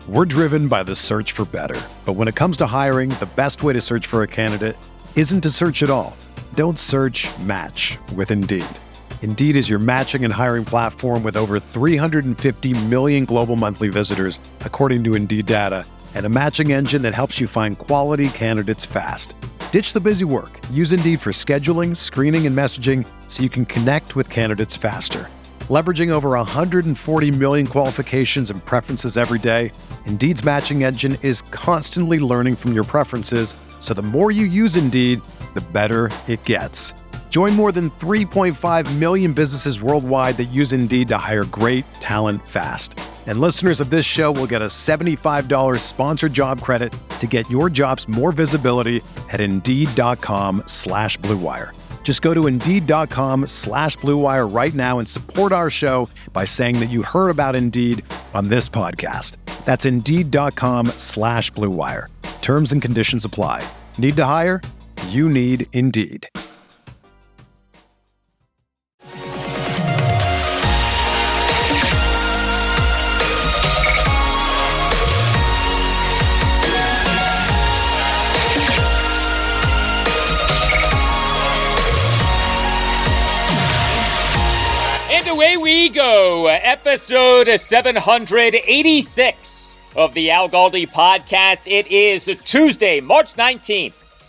We're driven by the search for better. But when it comes to hiring, the best way to search for a candidate isn't to search at all. Don't search, match with Indeed. Indeed is your matching and hiring platform with over 350 million global monthly visitors, according to Indeed data, and a matching engine that helps you find quality candidates fast. Ditch the busy work. Use Indeed for scheduling, screening, and messaging so you can connect with candidates faster. Leveraging over 140 million qualifications and preferences every day, Indeed's matching engine is constantly learning from your preferences, so the more you use Indeed, the better it gets. Join more than 3.5 million businesses worldwide that use Indeed to hire great talent fast. And listeners of this show will get a $75 sponsored job credit to get your jobs more visibility at Indeed.com/Blue Wire. Just go to Indeed.com/Blue Wire right now and support our show by saying that you heard about Indeed on this podcast. That's Indeed.com/Blue Wire. Terms and conditions apply. Need to hire? You need Indeed. And away we go, episode 786 of the Al Galdi podcast. It is Tuesday, March 19th,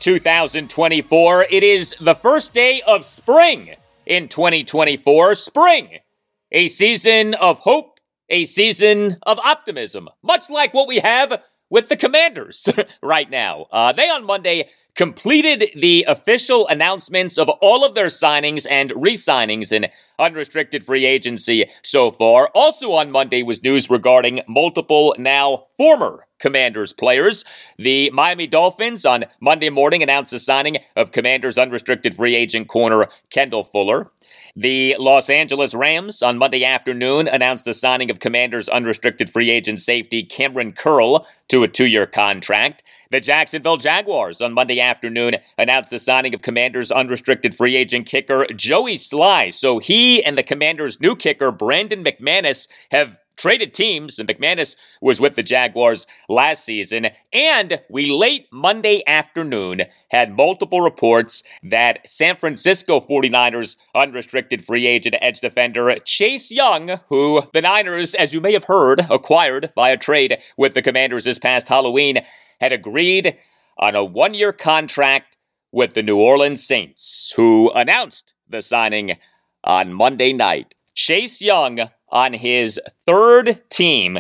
2024. It is the first day of spring in 2024. Spring, a season of hope, a season of optimism, much like what we have with the Commanders right now. They on Monday completed the official announcements of all of their signings and re-signings in unrestricted free agency so far. Also on Monday was news regarding multiple now former Commanders players. The Miami Dolphins on Monday morning announced the signing of Commanders unrestricted free agent corner Kendall Fuller. The Los Angeles Rams on Monday afternoon announced the signing of Commanders unrestricted free agent safety Cameron Curl to a 2-year contract. The Jacksonville Jaguars on Monday afternoon announced the signing of Commanders unrestricted free agent kicker Joey Sly. So he and the Commanders' new kicker Brandon McManus have traded teams, and McManus was with the Jaguars last season. And we late Monday afternoon had multiple reports that San Francisco 49ers unrestricted free agent edge defender Chase Young, who the Niners, as you may have heard, acquired via trade with the Commanders this past Halloween, had agreed on a 1-year contract with the New Orleans Saints, who announced the signing on Monday night. Chase Young on his third team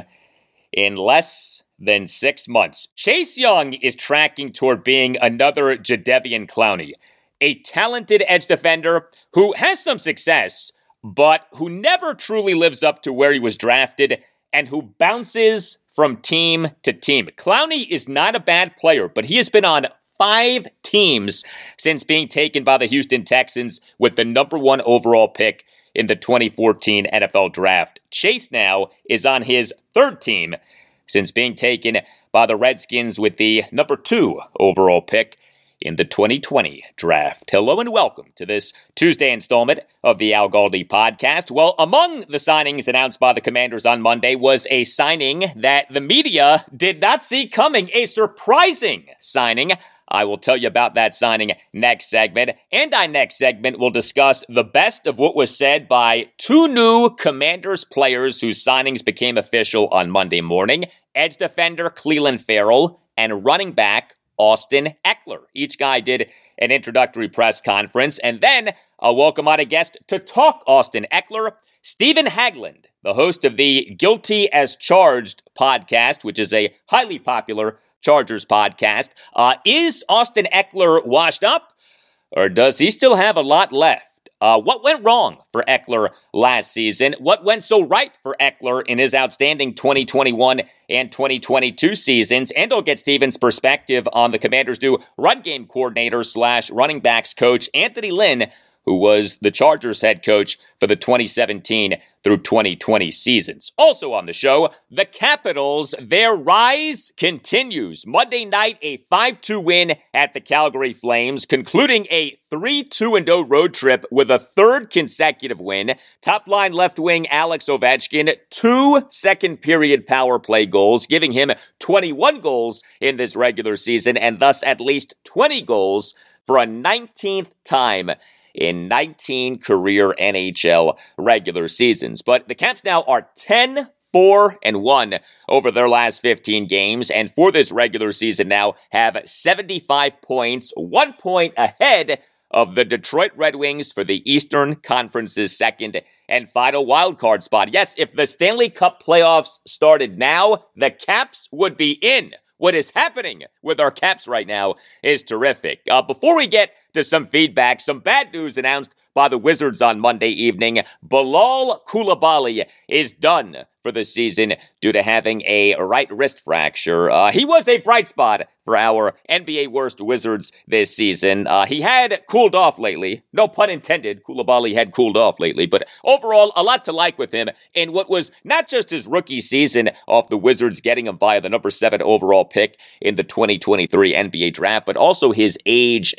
in less than 6 months. Chase Young is tracking toward being another Jadeveon Clowney, a talented edge defender who has some success, but who never truly lives up to where he was drafted and who bounces from team to team. Clowney is not a bad player, but he has been on 5 teams since being taken by the Houston Texans with the number 1 overall pick in the 2014 NFL Draft. Chase now is on his 3rd team since being taken by the Redskins with the number 2 overall pick in the 2020 Draft. Hello and welcome to this Tuesday installment of the Al Galdi podcast. Well, among the signings announced by the Commanders on Monday was a signing that the media did not see coming, a surprising signing. I will tell you about that signing next segment. And our next segment will discuss the best of what was said by 2 new Commanders players whose signings became official on Monday morning. Edge defender Clelin Ferrell and running back Austin Ekeler. Each guy did an introductory press conference. And then I'll welcome on a guest to talk Austin Ekeler, Stephen Haglund, the host of the Guilty as Charged podcast, which is a highly popular Chargers podcast. Is Austin Ekeler washed up, or does he still have a lot left? What went wrong for Ekeler last season? What went so right for Ekeler in his outstanding 2021 and 2022 seasons? And I'll get Steven's perspective on the Commanders' new run game coordinator / running backs coach, Anthony Lynn, who was the Chargers head coach for the 2017 through 2020 seasons. Also on the show, the Capitals, their rise continues. Monday night, a 5-2 win at the Calgary Flames, concluding a 3-2-0 road trip with a third consecutive win. Top-line left wing Alex Ovechkin, 2 second-period power play goals, giving him 21 goals in this regular season, and thus at least 20 goals for a 19th time in 19 career NHL regular seasons. But the Caps now are 10-4-1 over their last 15 games, and for this regular season now have 75 points, 1 point ahead of the Detroit Red Wings for the Eastern Conference's second and final wildcard spot. Yes, if the Stanley Cup playoffs started now, the Caps would be in. What is happening with our Caps right now is terrific. Before we get to some feedback, some bad news announced by the Wizards on Monday evening. Bilal Coulibaly is done for the season due to having a right wrist fracture. He was a bright spot for our NBA worst Wizards this season. He had cooled off lately. No pun intended. Coulibaly had cooled off lately. But overall, a lot to like with him in what was not just his rookie season of the Wizards getting him via the number 7 overall pick in the 2023 NBA draft, but also his age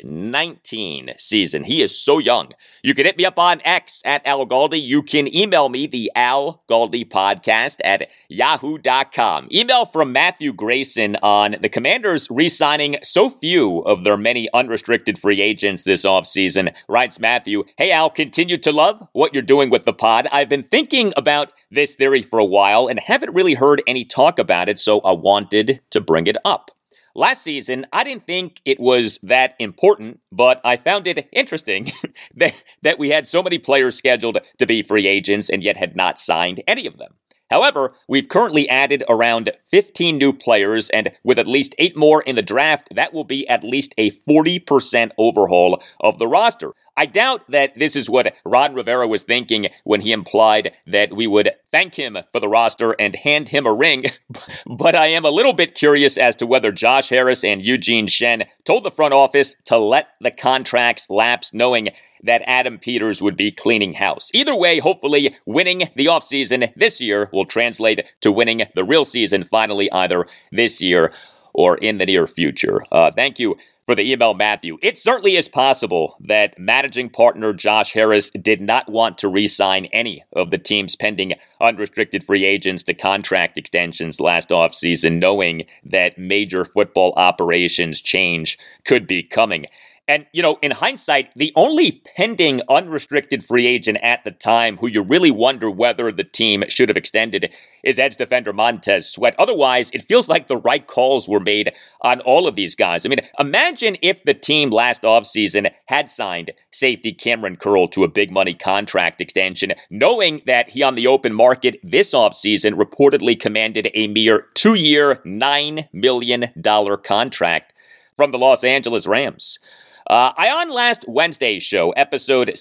19 season. He is so young. You can hit me up on X at Al Galdi. You can email me, the Al Galdi podcast at yahoo.com. Email from Matthew Grayson on the Commanders re-signing so few of their many unrestricted free agents this offseason. Writes Matthew, "Hey Al, continue to love what you're doing with the pod. I've been thinking about this theory for a while and haven't really heard any talk about it, so I wanted to bring it up. Last season, I didn't think it was that important, but I found it interesting that we had so many players scheduled to be free agents and yet had not signed any of them. However, we've currently added around 15 new players, and with at least 8 more in the draft, that will be at least a 40% overhaul of the roster. I doubt that this is what Ron Rivera was thinking when he implied that we would thank him for the roster and hand him a ring, but I am a little bit curious as to whether Josh Harris and Eugene Shen told the front office to let the contracts lapse, knowing that Adam Peters would be cleaning house. Either way, hopefully winning the offseason this year will translate to winning the real season finally either this year or in the near future. Thank you for the email, Matthew. It certainly is possible that managing partner Josh Harris did not want to re-sign any of the team's pending unrestricted free agents to contract extensions last offseason, knowing that major football operations change could be coming. And, in hindsight, the only pending unrestricted free agent at the time who you really wonder whether the team should have extended is edge defender Montez Sweat. Otherwise, it feels like the right calls were made on all of these guys. I mean, imagine if the team last offseason had signed safety Cameron Curl to a big money contract extension, knowing that he on the open market this offseason reportedly commanded a mere 2-year, $9 million contract from the Los Angeles Rams. I, on last Wednesday's show, episode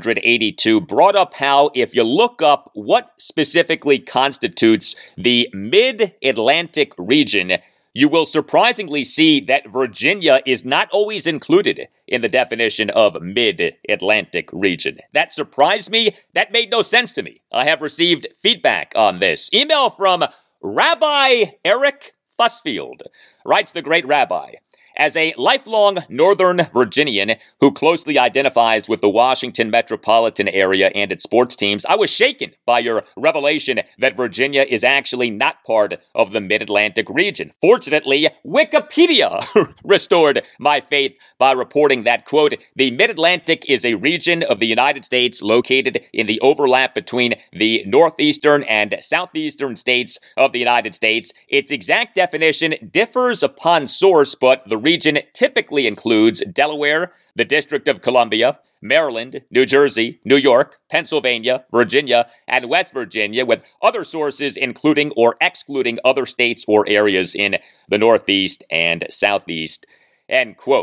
782, brought up how if you look up what specifically constitutes the Mid-Atlantic region, you will surprisingly see that Virginia is not always included in the definition of Mid-Atlantic region. That surprised me. That made no sense to me. I have received feedback on this. Email from Rabbi Eric Fussfield. Writes the great rabbi, "As a lifelong Northern Virginian who closely identifies with the Washington metropolitan area and its sports teams, I was shaken by your revelation that Virginia is actually not part of the Mid-Atlantic region. Fortunately, Wikipedia restored my faith by reporting that, quote, the Mid-Atlantic is a region of the United States located in the overlap between the northeastern and southeastern states of the United States. Its exact definition differs upon source, but the region typically includes Delaware, the District of Columbia, Maryland, New Jersey, New York, Pennsylvania, Virginia, and West Virginia, with other sources including or excluding other states or areas in the Northeast and Southeast," end quote.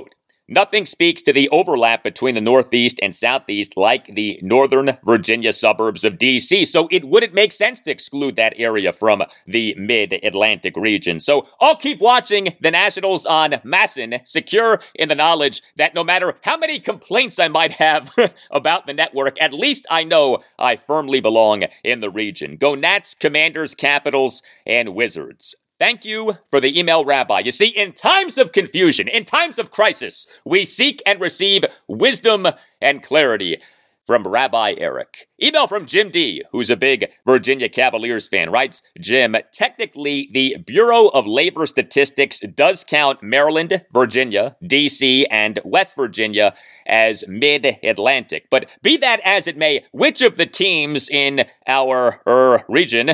Nothing speaks to the overlap between the Northeast and Southeast like the Northern Virginia suburbs of D.C., so it wouldn't make sense to exclude that area from the Mid-Atlantic region. So I'll keep watching the Nationals on MASN, secure in the knowledge that no matter how many complaints I might have about the network, at least I know I firmly belong in the region. Go Nats, Commanders, Capitals, and Wizards. Thank you for the email, Rabbi. You see, in times of confusion, in times of crisis, we seek and receive wisdom and clarity from Rabbi Eric. Email from Jim D., who's a big Virginia Cavaliers fan, writes, Jim, technically, the Bureau of Labor Statistics does count Maryland, Virginia, D.C., and West Virginia as mid-Atlantic. But be that as it may, which of the teams in our region,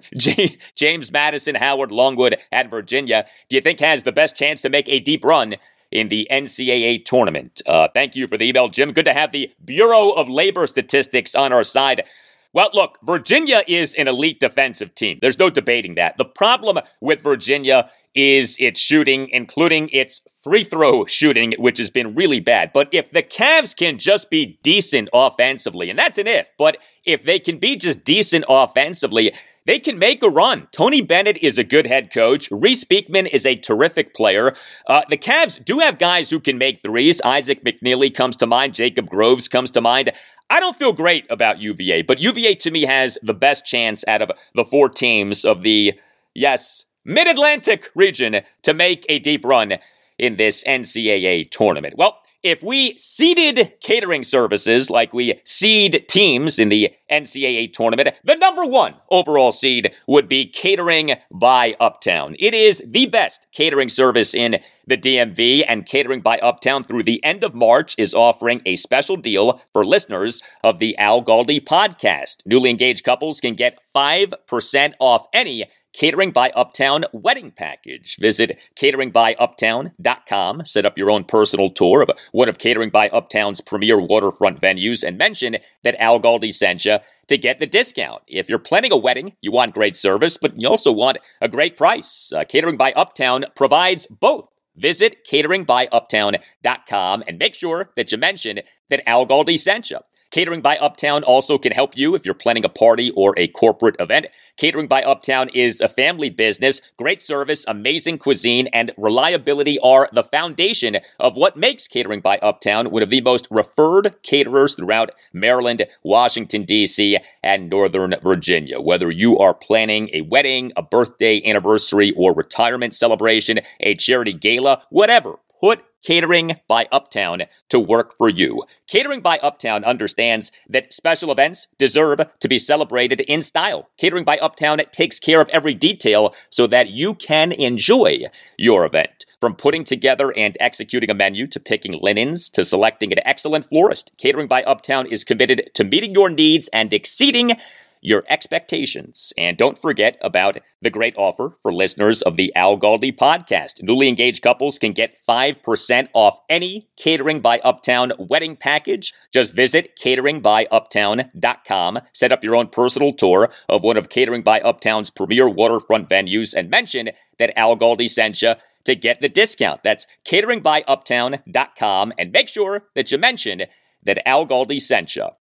James Madison, Howard, Longwood, and Virginia, do you think has the best chance to make a deep run in the NCAA tournament? Thank you for the email, Jim. Good to have the Bureau of Labor Statistics on our side. Well, look, Virginia is an elite defensive team. There's no debating that. The problem with Virginia is its shooting, including its free throw shooting, which has been really bad. But if the Cavs can just be decent offensively, and that's an if, but if they can be just decent offensively, they can make a run. Tony Bennett is a good head coach. Reese Beekman is a terrific player. The Cavs do have guys who can make threes. Isaac McNeely comes to mind. Jacob Groves comes to mind. I don't feel great about UVA, but UVA to me has the best chance out of the four teams of the, Mid-Atlantic region to make a deep run in this NCAA tournament. Well, if we seeded catering services like we seed teams in the NCAA tournament, the number one overall seed would be Catering by Uptown. It is the best catering service in the DMV, and Catering by Uptown through the end of March is offering a special deal for listeners of the Al Galdi podcast. Newly engaged couples can get 5% off any Catering by Uptown wedding package. Visit cateringbyuptown.com. Set up your own personal tour of one of Catering by Uptown's premier waterfront venues and mention that Al Galdi sent you to get the discount. If you're planning a wedding, you want great service, but you also want a great price. Catering by Uptown provides both. Visit cateringbyuptown.com and make sure that you mention that Al Galdi sent you. Catering by Uptown also can help you if you're planning a party or a corporate event. Catering by Uptown is a family business. Great service, amazing cuisine, and reliability are the foundation of what makes Catering by Uptown one of the most referred caterers throughout Maryland, Washington, D.C., and Northern Virginia. Whether you are planning a wedding, a birthday, anniversary, or retirement celebration, a charity gala, whatever, put Catering by Uptown to work for you. Catering by Uptown understands that special events deserve to be celebrated in style. Catering by Uptown takes care of every detail so that you can enjoy your event. From putting together and executing a menu to picking linens to selecting an excellent florist, Catering by Uptown is committed to meeting your needs and exceeding your expectations. And don't forget about the great offer for listeners of the Al Galdi podcast. Newly engaged couples can get 5% off any Catering by Uptown wedding package. Just visit cateringbyuptown.com, set up your own personal tour of one of Catering by Uptown's premier waterfront venues, and mention that Al Galdi sent you to get the discount. That's cateringbyuptown.com, and make sure that you mention that Al Galdi sent you.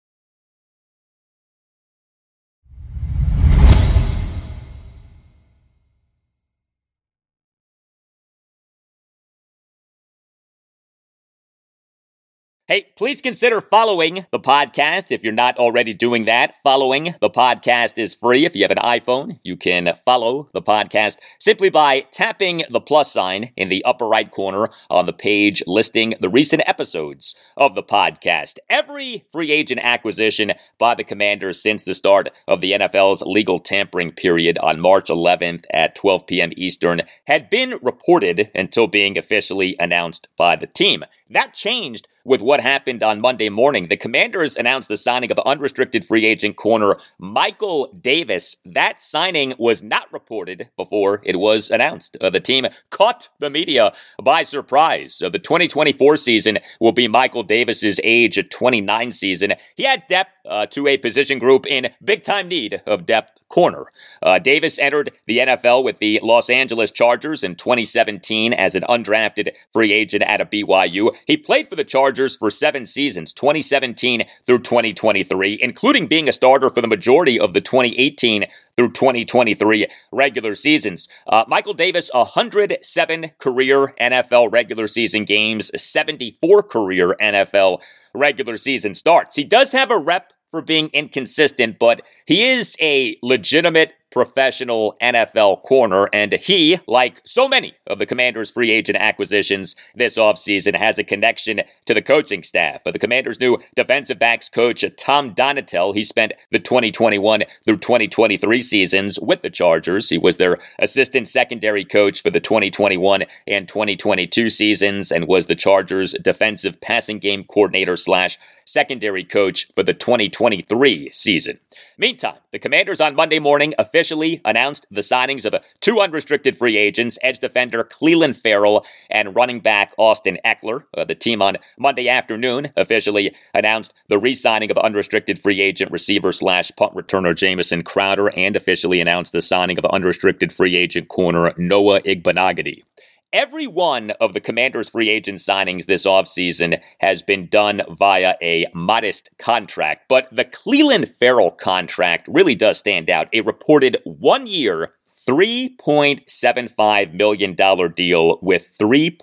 Hey, please consider following the podcast if you're not already doing that. Following the podcast is free. If you have an iPhone, you can follow the podcast simply by tapping the plus sign in the upper right corner on the page listing the recent episodes of the podcast. Every free agent acquisition by the Commanders since the start of the NFL's legal tampering period on March 11th at 12 p.m. Eastern had been reported until being officially announced by the team. That changed with what happened on Monday morning. The Commanders announced the signing of unrestricted free agent corner Michael Davis. That signing was not reported before it was announced. The team caught the media by surprise. The 2024 season will be Michael Davis's age 29 season. He adds depth to a position group in big-time need of depth corner. Davis entered the NFL with the Los Angeles Chargers in 2017 as an undrafted free agent out of BYU. He played for the Chargers for 7 seasons, 2017 through 2023, including being a starter for the majority of the 2018 through 2023 regular seasons. Michael Davis, 107 career NFL regular season games, 74 career NFL regular season starts. He does have a rep for being inconsistent, but he is a legitimate professional NFL corner, and he, like so many of the Commanders' free agent acquisitions this offseason, has a connection to the coaching staff. The Commanders' new defensive backs coach, Tom Donatel, he spent the 2021 through 2023 seasons with the Chargers. He was their assistant secondary coach for the 2021 and 2022 seasons and was the Chargers' defensive passing game coordinator / secondary coach for the 2023 season. Meantime, the Commanders on Monday morning officially announced the signings of 2 unrestricted free agents, edge defender Clelin Ferrell and running back Austin Ekeler. The team on Monday afternoon officially announced the re-signing of unrestricted free agent receiver / punt returner Jamison Crowder and officially announced the signing of unrestricted free agent corner Noah Igbenogany. Every one of the Commanders' free agent signings this offseason has been done via a modest contract, but the Clelin Ferrell contract really does stand out. A reported 1-year, $3.75 million deal with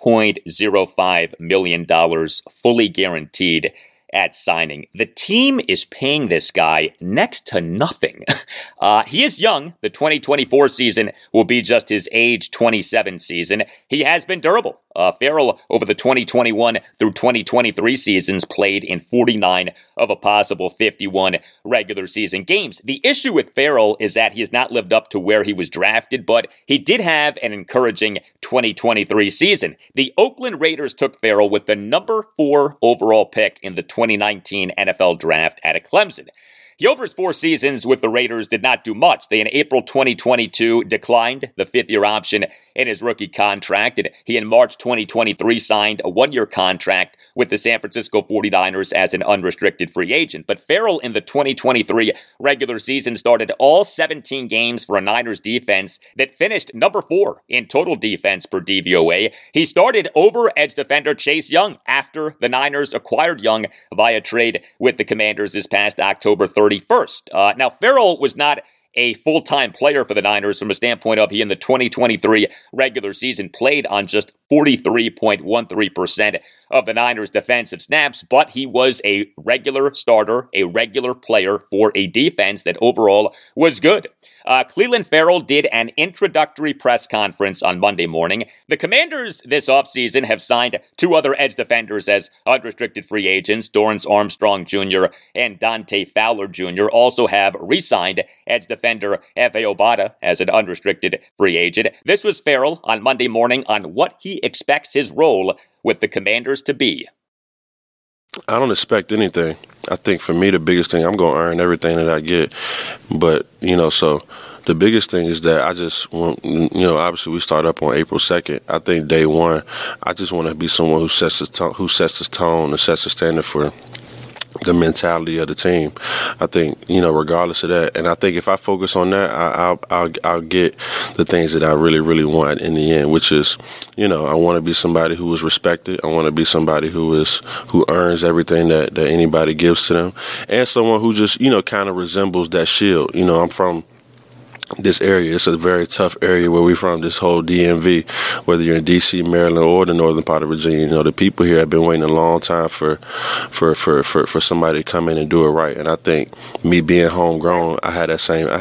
$3.05 million fully guaranteed at signing. The team is paying this guy next to nothing. He is young. The 2024 season will be just his age 27 season. He has been durable. Ferrell, over the 2021 through 2023 seasons, played in 49 of a possible 51 regular season games. The issue with Ferrell is that he has not lived up to where he was drafted, but he did have an encouraging 2023 season. The Oakland Raiders took Ferrell with the number 4 overall pick in the 2019 NFL Draft out of Clemson. He, over his 4 seasons with the Raiders, did not do much. They, in April 2022, declined the 5th-year option in his rookie contract, and he, in March 2023, signed a 1-year contract with the San Francisco 49ers as an unrestricted free agent. But Ferrell, in the 2023 regular season, started all 17 games for a Niners defense that finished number 4 in total defense per DVOA. He started over edge defender Chase Young after the Niners acquired Young via trade with the Commanders this past October 31st. Now, Ferrell was not a full-time player for the Niners from a standpoint of he in the 2023 regular season played on just 43.13% of the Niners' defensive snaps, but he was a regular starter, a regular player for a defense that overall was good. Clelin Ferrell did an introductory press conference on Monday morning. The Commanders this offseason have signed 2 other edge defenders as unrestricted free agents. Dorrance Armstrong Jr. and Dante Fowler Jr. also have re-signed edge defender Efe Obada as an unrestricted free agent. This was Ferrell on Monday morning on what he expects his role with the Commanders to be. I don't expect anything. I think for me, the biggest thing, I'm going to earn everything that I get. But, so the biggest thing is that I just want, obviously we start up on April 2nd. I think day one, I just want to be someone who sets the tone, and sets the standard for the mentality of the team. I think, regardless of that. And I think if I focus on that, I'll get the things that I really, really want in the end, which is, I want to be somebody who is respected. I want to be somebody who earns everything that anybody gives to them. And someone who just, kind of resembles that shield. I'm from this area. It's a very tough area where we're from, this whole DMV, whether you're in D.C., Maryland, or the northern part of Virginia. The people here have been waiting a long time for somebody to come in and do it right. And I think me being homegrown, I had that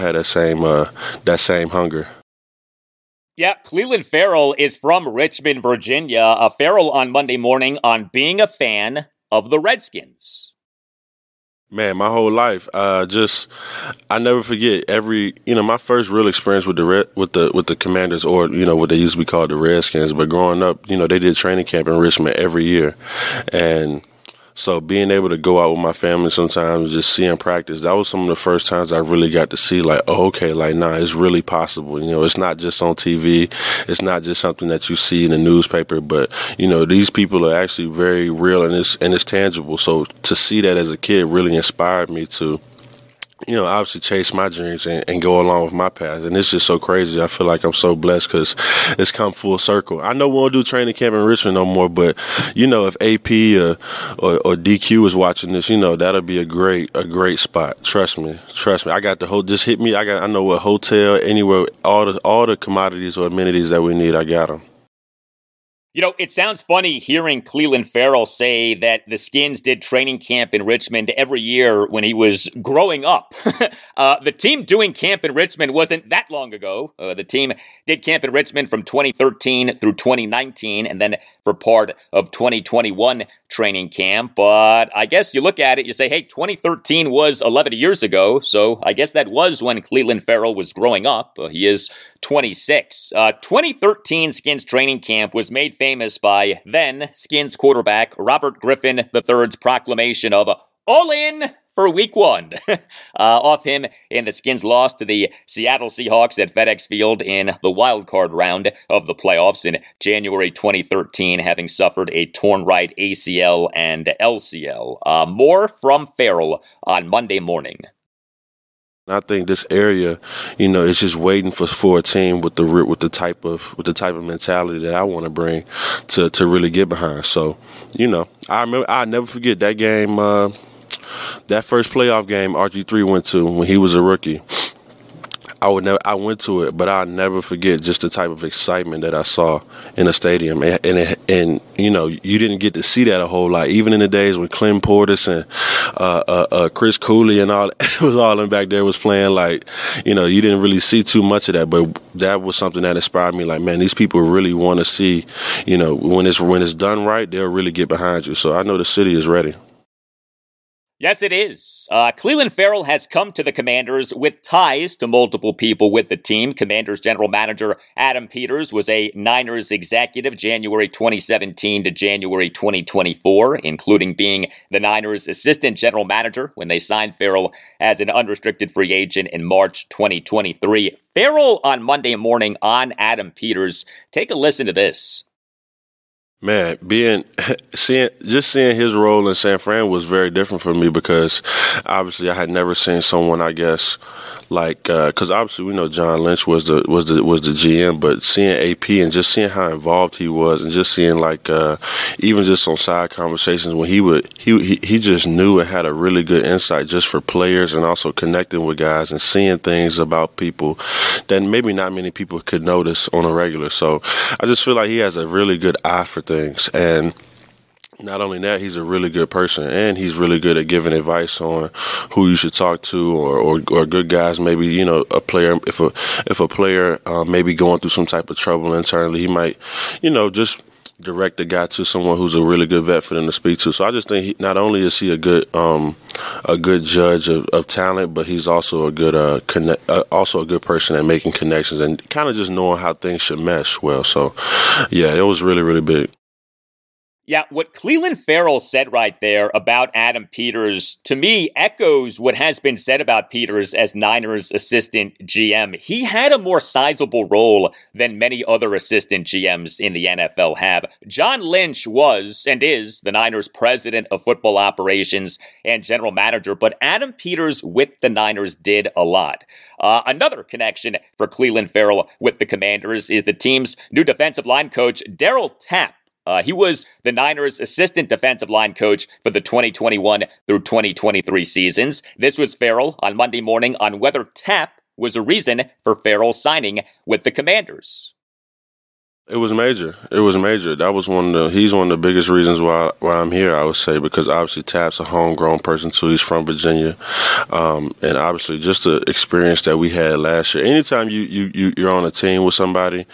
same hunger. Yeah, Clelin Ferrell is from Richmond, Virginia. Ferrell on Monday morning on being a fan of the Redskins. Man, my whole life, I never forget my first real experience with the Commanders, or what they used to be called the Redskins. But growing up, they did training camp in Richmond every year, and so being able to go out with my family sometimes, just seeing practice, that was some of the first times I really got to see it's really possible. It's not just on TV. It's not just something that you see in the newspaper, but, these people are actually very real and it's tangible. So to see that as a kid really inspired me to obviously chase my dreams and go along with my path. And it's just so crazy. I feel like I'm so blessed because it's come full circle. I know we won't do training camp in Richmond no more, but, if AP or DQ is watching this, that'll be a great spot. Trust me. I got the whole, just hit me. I know what hotel, anywhere, all the commodities or amenities that we need, I got them. It sounds funny hearing Clelin Ferrell say that the Skins did training camp in Richmond every year when he was growing up. The team doing camp in Richmond wasn't that long ago. The team did camp in Richmond from 2013 through 2019 and then for part of 2021 training camp. But I guess you look at it, you say, hey, 2013 was 11 years ago. So I guess that was when Clelin Ferrell was growing up. He is 26. 2013 Skins training camp was made famous by then Skins quarterback Robert Griffin III's proclamation of all in for week one. Off him in the Skins loss to the Seattle Seahawks at FedEx Field in the wild card round of the playoffs in January 2013, having suffered a torn right ACL and LCL. More from Ferrell on Monday morning. I think this area, is just waiting for a team with the type of mentality that I want to bring to really get behind. So, I'll never forget that game, that first playoff game RG3 went to when he was a rookie. I went to it, but I'll never forget just the type of excitement that I saw in the stadium. And you didn't get to see that a whole lot. Even in the days when Clem Portis and Chris Cooley and all, it was all in back there was playing, you didn't really see too much of that. But that was something that inspired me. Like, man, these people really want to see, when it's done right, they'll really get behind you. So I know the city is ready. Yes, it is. Clelin Ferrell has come to the Commanders with ties to multiple people with the team. Commanders general manager Adam Peters was a Niners executive January 2017 to January 2024, including being the Niners assistant general manager when they signed Ferrell as an unrestricted free agent in March 2023. Ferrell on Monday morning on Adam Peters. Take a listen to this. Man, seeing his role in San Fran was very different for me because obviously I had never seen someone, I guess, because obviously we know John Lynch was the GM, but seeing AP and just seeing how involved he was and just seeing even just on side conversations when he just knew and had a really good insight just for players and also connecting with guys and seeing things about people that maybe not many people could notice on a regular. So I just feel like he has a really good eye for things. And not only that, he's a really good person, and he's really good at giving advice on who you should talk to, or good guys. Maybe a player, if a player maybe going through some type of trouble internally, he might just direct the guy to someone who's a really good vet for them to speak to. So I just think not only is he a good judge of talent, but he's also a good person at making connections and kind of just knowing how things should mesh well. So yeah, it was really, really big. Yeah, what Clelin Ferrell said right there about Adam Peters, to me, echoes what has been said about Peters as Niners assistant GM. He had a more sizable role than many other assistant GMs in the NFL have. John Lynch was and is the Niners president of football operations and general manager, but Adam Peters with the Niners did a lot. Another connection for Clelin Ferrell with the Commanders is the team's new defensive line coach, Darryl Tapp. He was the Niners' assistant defensive line coach for the 2021 through 2023 seasons. This was Ferrell on Monday morning on whether Tapp was a reason for Ferrell signing with the Commanders. It was major. That was he's one of the biggest reasons why I'm here, I would say, because obviously Tapp's a homegrown person too. He's from Virginia. And obviously just the experience that we had last year. Anytime you're on a team with somebody,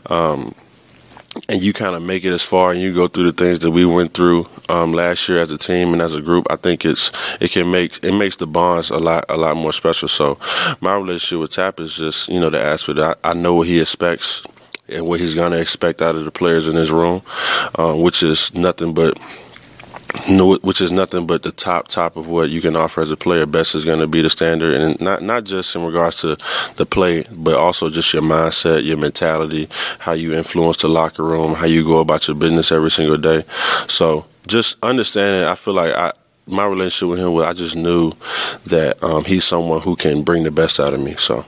and you kind of make it as far and you go through the things that we went through last year as a team and as a group, I think it makes the bonds a lot more special. So my relationship with Tapp is just, the aspect I know what he expects and what he's going to expect out of the players in his room, which is nothing but the top of what you can offer as a player. Best is going to be the standard, and not just in regards to the play, but also just your mindset, your mentality, how you influence the locker room, how you go about your business every single day. So just understanding, I feel like my relationship with him, I just knew that he's someone who can bring the best out of me. So.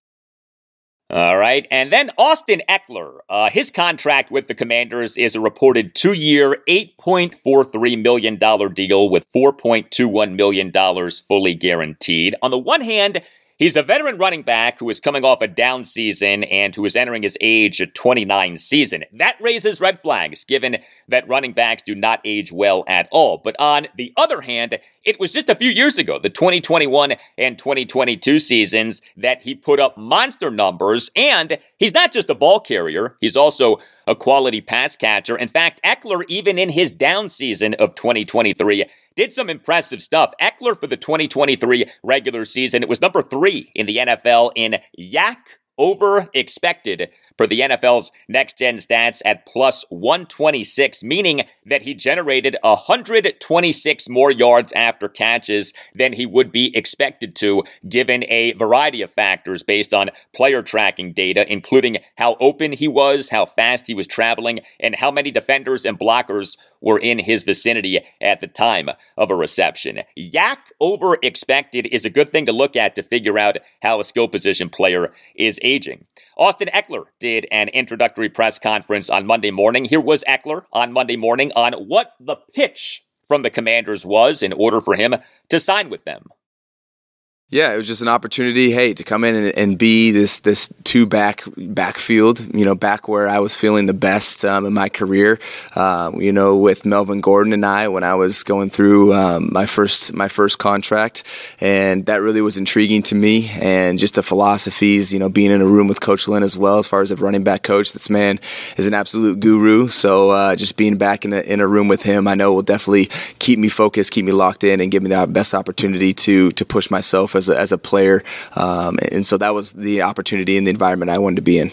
All right. And then Austin Ekeler. His contract with the Commanders is a reported 2-year, $8.43 million deal with $4.21 million fully guaranteed. On the one hand, he's a veteran running back who is coming off a down season and who is entering his age 29 season. That raises red flags, given that running backs do not age well at all. But on the other hand, it was just a few years ago, the 2021 and 2022 seasons, that he put up monster numbers. And he's not just a ball carrier, he's also a quality pass catcher. In fact, Ekeler, even in his down season of 2023, did some impressive stuff. Ekeler for the 2023 regular season, it was number 3 in the NFL in YAC over expected per the NFL's next-gen stats at plus 126, meaning that he generated 126 more yards after catches than he would be expected to, given a variety of factors based on player tracking data, including how open he was, how fast he was traveling, and how many defenders and blockers were in his vicinity at the time of a reception. YAC over expected is a good thing to look at to figure out how a skill position player is aging. Austin Ekeler did an introductory press conference on Monday morning. Here was Ekeler on Monday morning on what the pitch from the Commanders was in order for him to sign with them. Yeah, it was just an opportunity, to come in and be this backfield, back where I was feeling the best in my career, with Melvin Gordon and I when I was going through my first contract, and that really was intriguing to me, and just the philosophies, being in a room with Coach Lynn as well, as far as a running back coach. This man is an absolute guru, so just being back in a room with him, I know will definitely keep me focused, keep me locked in, and give me the best opportunity to push myself as a player, and so that was the opportunity and the environment I wanted to be in.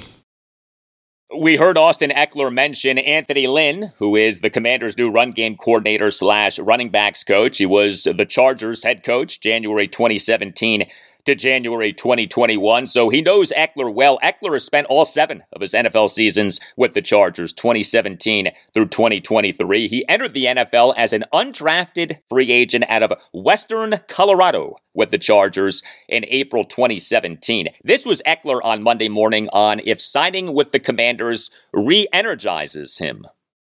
We heard Austin Ekeler mention Anthony Lynn, who is the Commanders' new run game coordinator / running backs coach. He was the Chargers head coach January 2017 to January 2021, so he knows Ekeler well. Ekeler has spent all 7 of his NFL seasons with the Chargers, 2017 through 2023. He entered the NFL as an undrafted free agent out of Western Colorado with the Chargers in April 2017. This was Ekeler on Monday morning on if signing with the Commanders re-energizes him.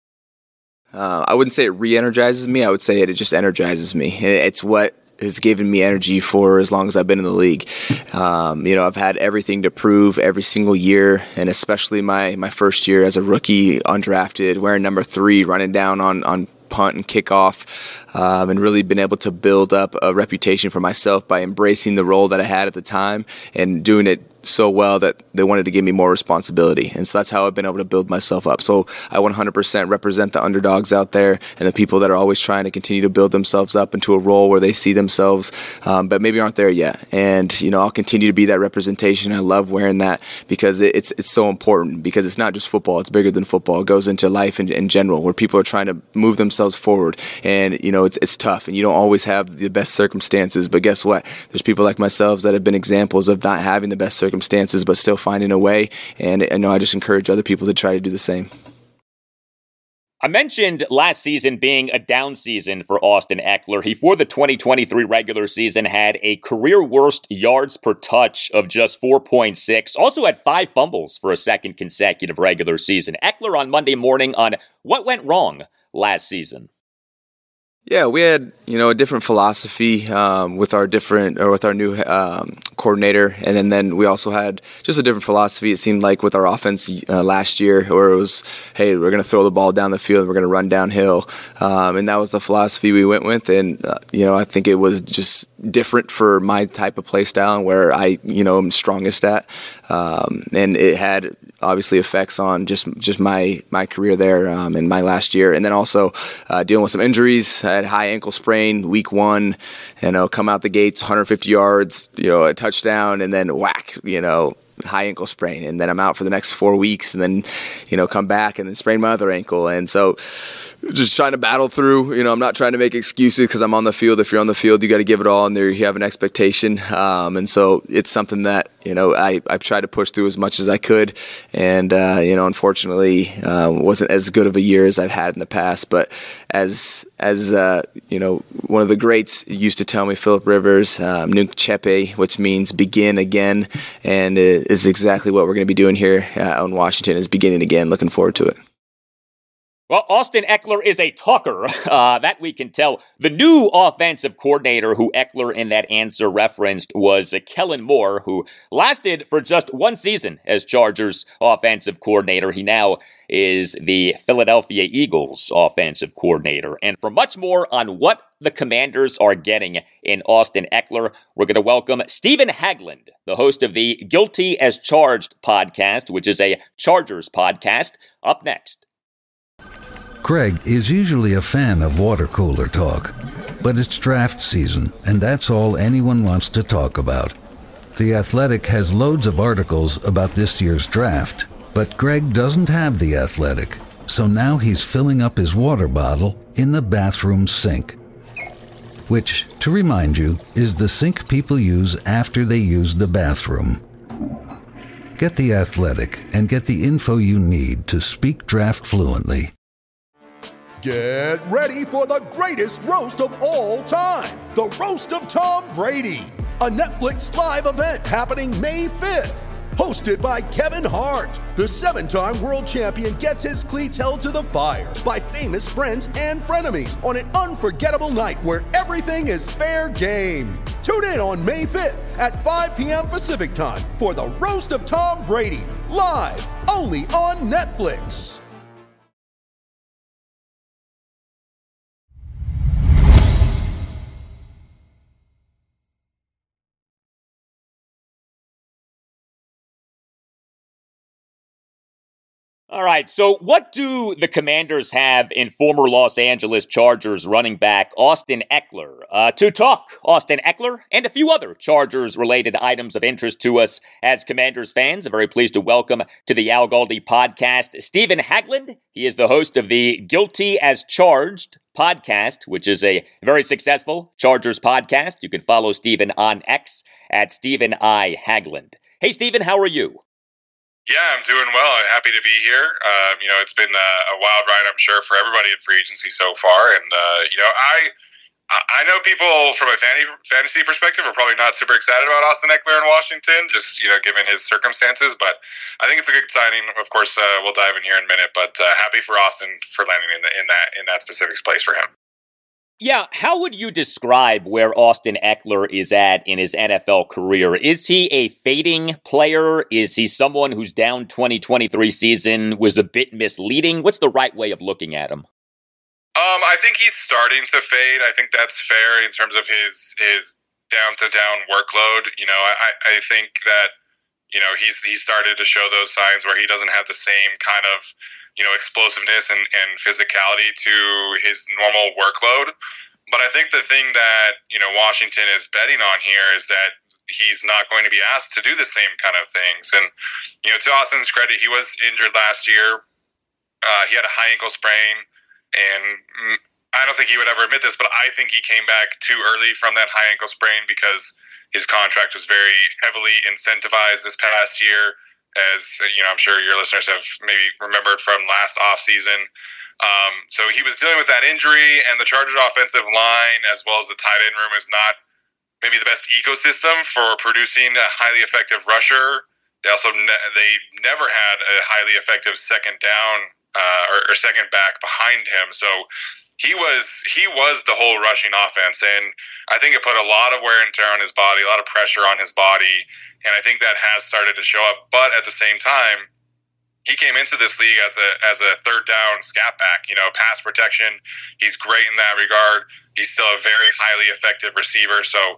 I wouldn't say it re-energizes me. I would say it just energizes me. It's what has given me energy for as long as I've been in the league. I've had everything to prove every single year, and especially my first year as a rookie, undrafted, wearing number 3, running down on punt and kickoff, and really been able to build up a reputation for myself by embracing the role that I had at the time and doing it so well that they wanted to give me more responsibility. And so that's how I've been able to build myself up. So I 100% represent the underdogs out there and the people that are always trying to continue to build themselves up into a role where they see themselves, but maybe aren't there yet. And, I'll continue to be that representation. I love wearing that because it's so important, because it's not just football. It's bigger than football. It goes into life in general, where people are trying to move themselves forward. And, it's tough, and you don't always have the best circumstances. But guess what? There's people like myself that have been examples of not having the best circumstances, but still finding a way. And I just encourage other people to try to do the same. I mentioned last season being a down season for Austin Ekeler. He, for the 2023 regular season, had a career worst yards per touch of just 4.6. Also had 5 fumbles for a second consecutive regular season. Ekeler on Monday morning on what went wrong last season. Yeah, we had, a different philosophy with our new coordinator, and then we also had just a different philosophy. It seemed like with our offense last year, where it was, hey, we're going to throw the ball down the field, we're going to run downhill, and that was the philosophy we went with. And I think it was just different for my type of play style and where I am strongest at, and it had obviously effects on just my career there in my last year, and then also dealing with some injuries. I had high ankle sprain week 1, come out the gates 150 yards, a touchdown, and then whack, high ankle sprain, and then I'm out for the next 4 weeks, and then, come back and then sprain my other ankle. And so just trying to battle through. I'm not trying to make excuses because I'm on the field. If you're on the field, you got to give it all, and there you have an expectation. And so it's something that, I've tried to push through as much as I could. And, unfortunately, wasn't as good of a year as I've had in the past. But as one of the greats used to tell me, Philip Rivers, Nunc Chepe, which means begin again, and is exactly what we're going to be doing here in Washington, is beginning again. Looking forward to it. Well, Austin Ekeler is a talker, that we can tell. The new offensive coordinator who Ekeler in that answer referenced was Kellen Moore, who lasted for just one season as Chargers offensive coordinator. He now is the Philadelphia Eagles offensive coordinator. And for much more on what the Commanders are getting in Austin Ekeler, we're going to welcome Stephen Hagland, the host of the Guilty as Charged podcast, which is a Chargers podcast, up next. Greg is usually a fan of water cooler talk, but it's draft season, and that's all anyone wants to talk about. The Athletic has loads of articles about this year's draft, but Greg doesn't have The Athletic, so now he's filling up his water bottle in the bathroom sink, which, to remind you, is the sink people use after they use the bathroom. Get The Athletic and get the info you need to speak draft fluently. Get ready for the greatest roast of all time, the Roast of Tom Brady, a Netflix live event happening May 5th. Hosted by Kevin Hart, the 7-time world champion gets his cleats held to the fire by famous friends and frenemies on an unforgettable night where everything is fair game. Tune in on May 5th at 5 p.m. Pacific time for the Roast of Tom Brady, live only on Netflix. All right, so what do the Commanders have in former Los Angeles Chargers running back Austin Ekeler? To talk Austin Ekeler and a few other Chargers-related items of interest to us as Commanders fans, I'm very pleased to welcome to the Al Galdi podcast Stephen Hagland. He is the host of the Guilty as Charged podcast, which is a very successful Chargers podcast. You can follow Stephen on X at Stephen I. Hagland. Hey, Stephen, how are you? Yeah, I'm doing well. I'm happy to be here. It's been a wild ride, I'm sure, for everybody in free agency so far. And, I know people from a fantasy perspective are probably not super excited about Austin Ekeler in Washington, just, given his circumstances. But I think it's a good signing. Of course, we'll dive in here in a minute. But happy for Austin for landing in that specific place for him. Yeah, how would you describe where Austin Ekeler is at in his NFL career? Is he a fading player? Is he someone whose down 2023 season was a bit misleading? What's the right way of looking at him? I think he's starting to fade. I think that's fair in terms of his down-to-down workload. I think that, he's started to show those signs where he doesn't have the same kind of explosiveness and physicality to his normal workload. But I think the thing that, Washington is betting on here is that he's not going to be asked to do the same kind of things. And, to Austin's credit, he was injured last year. He had a high ankle sprain, and I don't think he would ever admit this, but I think he came back too early from that high ankle sprain because his contract was very heavily incentivized this past year. As I'm sure your listeners have maybe remembered from last offseason. So he was dealing with that injury, and the Chargers offensive line, as well as the tight end room, is not maybe the best ecosystem for producing a highly effective rusher. They also they never had a highly effective second down or second back behind him. So he was the whole rushing offense, and I think it put a lot of wear and tear on his body, a lot of pressure on his body. And I think that has started to show up. But at the same time, he came into this league as a third down scat back, pass protection. He's great in that regard. He's still a very highly effective receiver. So,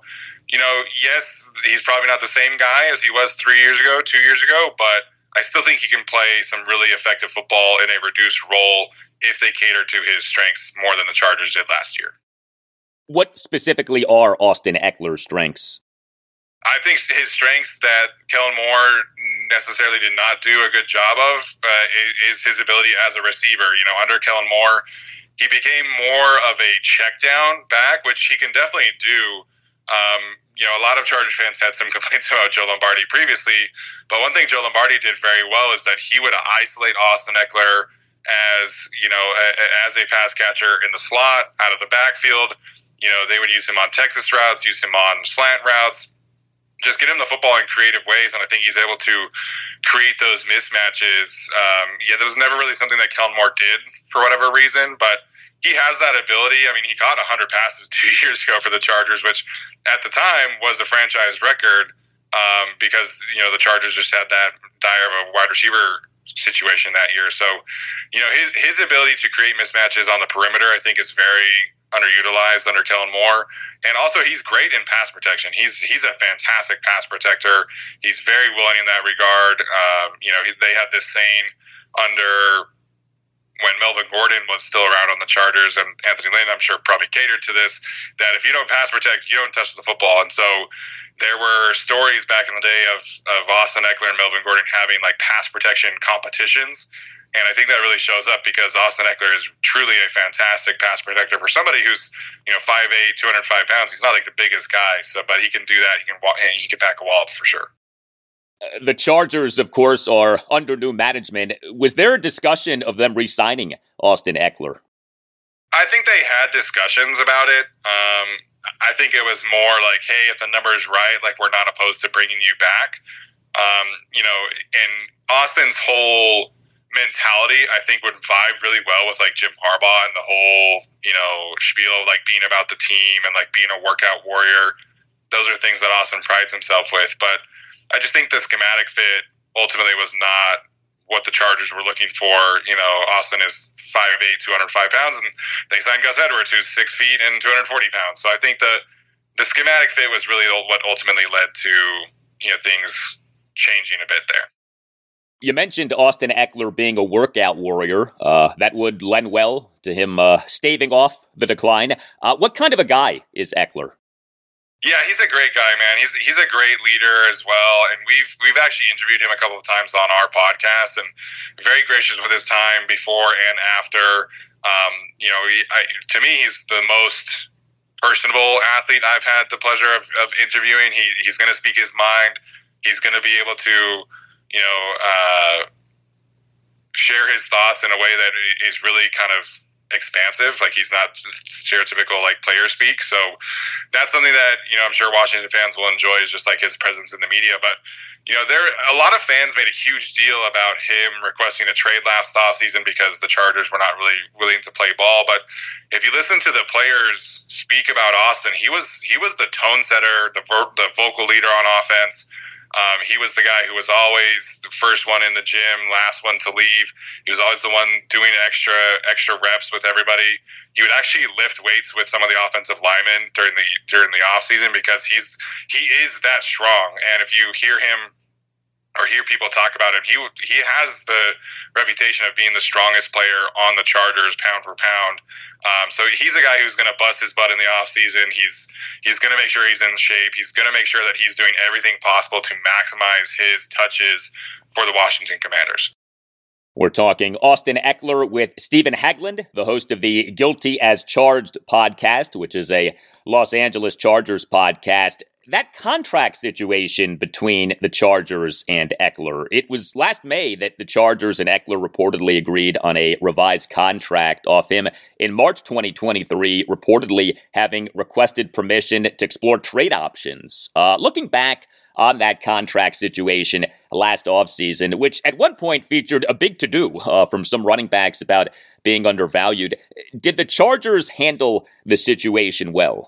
yes, he's probably not the same guy as he was 3 years ago, 2 years ago, but I still think he can play some really effective football in a reduced role if they cater to his strengths more than the Chargers did last year. What specifically are Austin Ekeler's strengths? I think his strengths that Kellen Moore necessarily did not do a good job of is his ability as a receiver. You know, under Kellen Moore, he became more of a check down back, which he can definitely do. You know, a lot of Chargers fans had some complaints about Joe Lombardi previously, but one thing Joe Lombardi did very well is that he would isolate Austin Ekeler as, you know, as a pass catcher in the slot, out of the backfield. You know, they would use him on Texas routes, use him on slant routes, just get him the football in creative ways, and I think he's able to create those mismatches. That was never really something that Kellen Moore did for whatever reason, but he has that ability. I mean, he caught 100 passes 2 years ago for the Chargers, which at the time was a franchise record because, you know, the Chargers just had that dire of a wide receiver situation that year. So, you know, his ability to create mismatches on the perimeter, I think, is very underutilized under Kellen Moore. And also, he's great in pass protection. He's a fantastic pass protector. He's very willing in that regard. You know, they had this saying under when Melvin Gordon was still around on the Chargers, and Anthony Lynn, I'm sure, probably catered to this, that if you don't pass protect, you don't touch the football. And so there were stories back in the day of Austin Ekeler and Melvin Gordon having like pass protection competitions. And I think that really shows up because Austin Ekeler is truly a fantastic pass protector for somebody who's, you know, 5'8", 205 pounds. He's not like the biggest guy, but he can do that. He can back a wall for sure. The Chargers, of course, are under new management. Was there a discussion of them re-signing Austin Ekeler? I think they had discussions about it. I think it was more like, hey, if the number is right, like, we're not opposed to bringing you back. You know, and Austin's whole mentality, I think, would vibe really well with like Jim Harbaugh and the whole, you know, spiel of like being about the team and like being a workout warrior. Those are things that Austin prides himself with. But I just think the schematic fit ultimately was not what the Chargers were looking for. You know, Austin is 5'8", 205 pounds, and they signed Gus Edwards, who's 6 feet and 240 pounds. So I think the schematic fit was really what ultimately led to, you know, things changing a bit there. You mentioned Austin Ekeler being a workout warrior. That would lend well to him staving off the decline. What kind of a guy is Ekeler? Yeah, he's a great guy, man. He's a great leader as well, and we've actually interviewed him a couple of times on our podcast, and very gracious with his time before and after. You know, to me, he's the most personable athlete I've had the pleasure of interviewing. He's going to speak his mind. He's going to be able to, you know, share his thoughts in a way that is really kind of expansive. Like, he's not stereotypical like player speak. So that's something that, you know, I'm sure Washington fans will enjoy, is just like his presence in the media. But, you know, a lot of fans made a huge deal about him requesting a trade last offseason because the Chargers were not really willing to play ball. But if you listen to the players speak about Austin, he was the tone setter, the vocal leader on offense. He was the guy who was always the first one in the gym, last one to leave. He was always the one doing extra reps with everybody. He would actually lift weights with some of the offensive linemen during the off season because he is that strong. And if you hear him or hear people talk about him, he has the reputation of being the strongest player on the Chargers, pound for pound. So he's a guy who's going to bust his butt in the offseason. He's going to make sure he's in shape. He's going to make sure that he's doing everything possible to maximize his touches for the Washington Commanders. We're talking Austin Ekeler with Stephen Haglund, the host of the Guilty as Charged podcast, which is a Los Angeles Chargers podcast. That contract situation between the Chargers and Ekeler, it was last May that the Chargers and Ekeler reportedly agreed on a revised contract off him in March 2023, reportedly having requested permission to explore trade options. Looking back on that contract situation last offseason, which at one point featured a big to-do from some running backs about being undervalued, did the Chargers handle the situation well?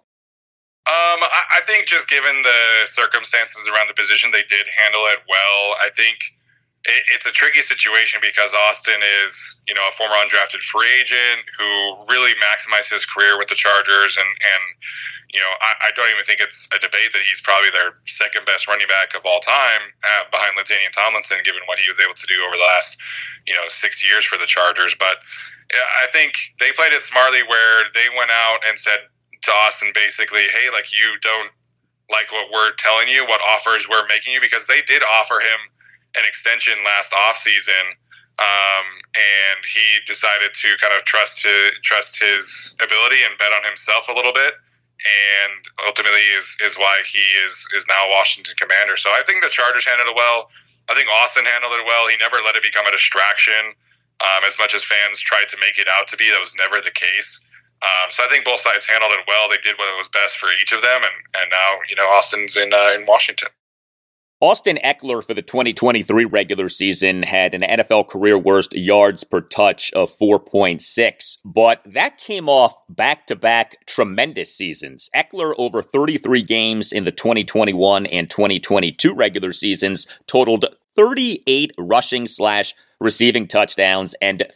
I think just given the circumstances around the position, they did handle it well. I think it's a tricky situation because Austin is, you know, a former undrafted free agent who really maximized his career with the Chargers. And you know, I don't even think it's a debate that he's probably their second best running back of all time behind LaDainian Tomlinson, given what he was able to do over the last, you know, 6 years for the Chargers. But I think they played it smartly where they went out and said to Austin basically, hey, like, you don't like what we're telling you, what offers we're making you, because they did offer him an extension last offseason, and he decided to kind of trust his ability and bet on himself a little bit, and ultimately is why he is now Washington Commander. So I think the Chargers handled it well. I think Austin handled it well. He never let it become a distraction. As much as fans tried to make it out to be, that was never the case. So I think both sides handled it well. They did what was best for each of them, and now Austin's in Washington. Austin Ekeler for the 2023 regular season had an NFL career worst yards per touch of 4.6, but that came off back-to-back tremendous seasons. Ekeler over 33 games in the 2021 and 2022 regular seasons totaled 38 rushing/receiving touchdowns and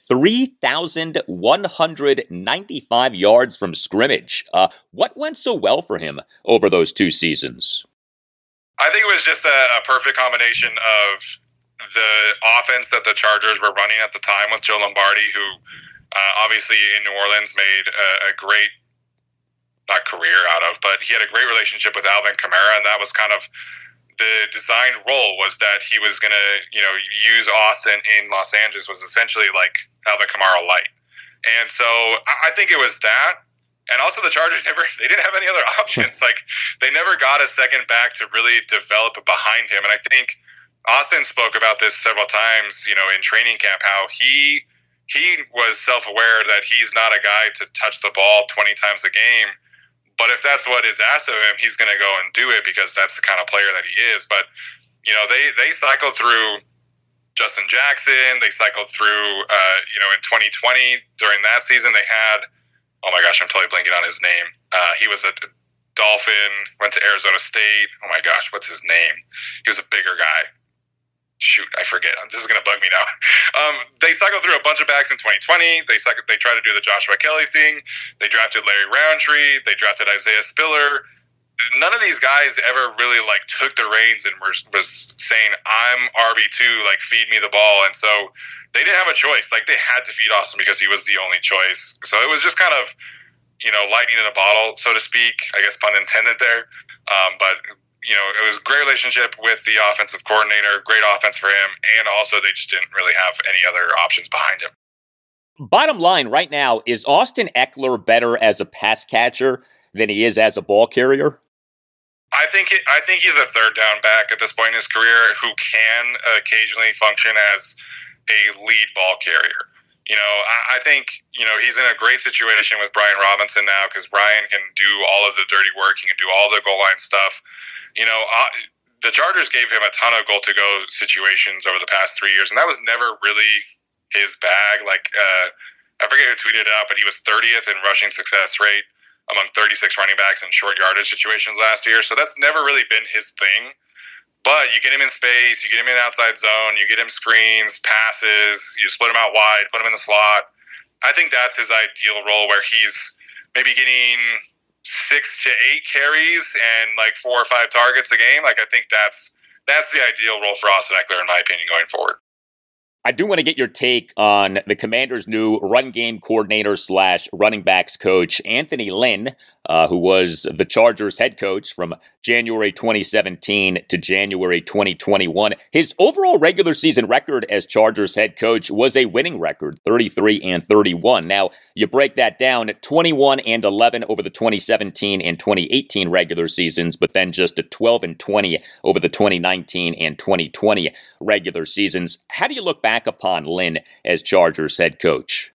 3,195 yards from scrimmage. What went so well for him over those two seasons? I think it was just a perfect combination of the offense that the Chargers were running at the time with Joe Lombardi, who obviously in New Orleans made a great, not career out of, but he had a great relationship with Alvin Kamara, and that was kind of the design role, was that he was going to, use Austin in Los Angeles was essentially like Alvin Kamara light. And so I think it was that. And also the Chargers they didn't have any other options. Like, they never got a second back to really develop behind him. And I think Austin spoke about this several times, in training camp, how he was self-aware that he's not a guy to touch the ball 20 times a game. But if that's what is asked of him, he's going to go and do it, because that's the kind of player that he is. But, they cycled through Justin Jackson. They cycled through, in 2020, during that season, they had, oh my gosh, I'm totally blanking on his name. He was a Dolphin, went to Arizona State. Oh my gosh, what's his name? He was a bigger guy. Shoot, I forget. This is going to bug me now. They cycled through a bunch of backs in 2020. They tried to do the Joshua Kelly thing. They drafted Larry Roundtree. They drafted Isaiah Spiller. None of these guys ever really took the reins and was saying, I'm RB2, feed me the ball. And so they didn't have a choice. They had to feed Austin because he was the only choice. So it was just kind of, lightning in a bottle, so to speak. I guess pun intended there. But it was a great relationship with the offensive coordinator, great offense for him, and also they just didn't really have any other options behind him. Bottom line right now, is Austin Ekeler better as a pass catcher than he is as a ball carrier? I think he's a third down back at this point in his career who can occasionally function as a lead ball carrier. I think, he's in a great situation with Brian Robinson now, because Brian can do all of the dirty work. He can do all the goal line stuff. The Chargers gave him a ton of goal-to-go situations over the past 3 years, and that was never really his bag. I forget who tweeted it out, but he was 30th in rushing success rate among 36 running backs in short yardage situations last year. So that's never really been his thing. But you get him in space, you get him in outside zone, you get him screens, passes, you split him out wide, put him in the slot. I think that's his ideal role, where he's maybe getting 6 to 8 carries and 4 or 5 targets a game. I think that's the ideal role for Austin Ekeler, in my opinion, going forward. I do want to get your take on the Commanders' new run game coordinator / running backs coach, Anthony Lynn, who was the Chargers head coach from January 2017 to January 2021. His overall regular season record as Chargers head coach was a winning record, 33-31. Now, you break that down, 21-11 over the 2017 and 2018 regular seasons, but then just a 12-20 over the 2019 and 2020 regular seasons. How do you look back upon Lynn as Chargers head coach?